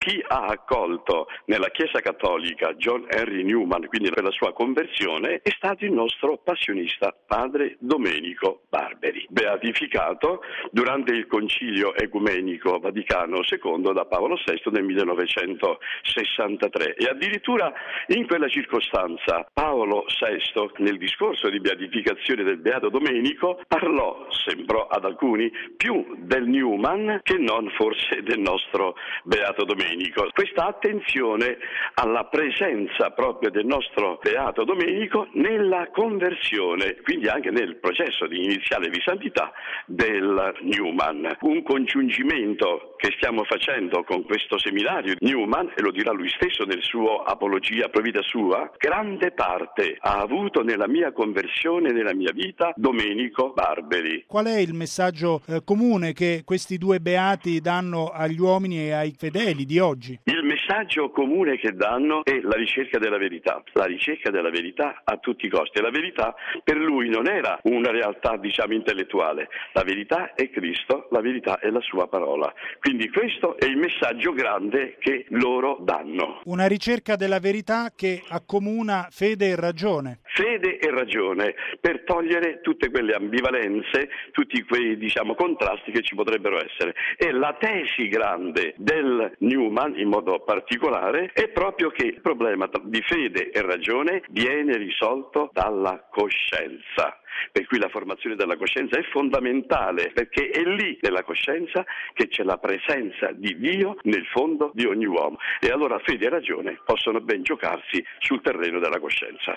chi ha accolto nella Chiesa Cattolica John Henry Newman, quindi per la sua conversione, è stato il nostro passionista padre Domenico Barberi, beatificato durante il Concilio Ecumenico Vaticano II da Paolo VI nel 1963, e addirittura in quella circostanza Paolo VI, nel discorso di beatificazione del beato Domenico, sembrò ad alcuni più del Newman che non forse del nostro beato Domenico. Questa attenzione alla presenza proprio del nostro beato Domenico nella conversione, quindi anche nel processo di iniziale di santità del Newman. Un congiungimento che stiamo facendo con questo seminario Newman, e lo dirà lui stesso nel suo Apologia pro vita sua, grande parte ha avuto nella mia conversione, nella mia vita, Domenico Barberi. Qual è il messaggio comune che questi due beati danno agli uomini e ai fedeli di oggi? Il messaggio comune che danno è la ricerca della verità a tutti i costi. La verità per lui non era una realtà, intellettuale. La verità è Cristo, la verità è la sua parola. Quindi questo è il messaggio grande che loro danno. Una ricerca della verità che accomuna fede e ragione. Fede e ragione, per togliere tutte quelle ambivalenze, tutti quei contrasti che ci potrebbero essere. E la tesi grande del Newman, in modo particolare, è proprio che il problema di fede e ragione viene risolto dalla coscienza. Per cui la formazione della coscienza è fondamentale, perché è lì, nella coscienza, che c'è la presenza di Dio nel fondo di ogni uomo. E allora fede e ragione possono ben giocarsi sul terreno della coscienza.